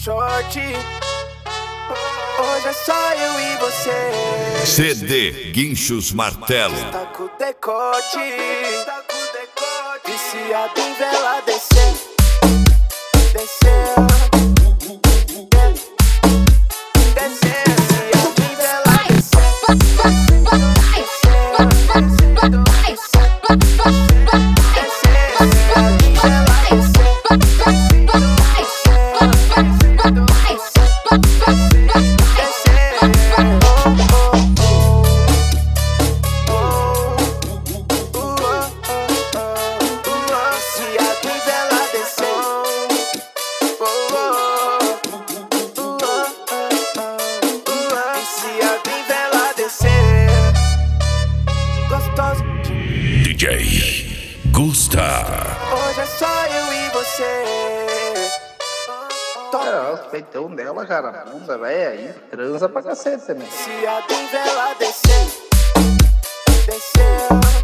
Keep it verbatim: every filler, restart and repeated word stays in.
short. Hoje é só eu e você. C D Guinchos Martelo. Tá com decote, viciado em vela descer, descer, descer, viciado em vela D J Gusta. Hoje é só eu e você. É, os peitão dela, cara, bunda, velho, aí transa pra cacete, né? Se a vela descer, descer.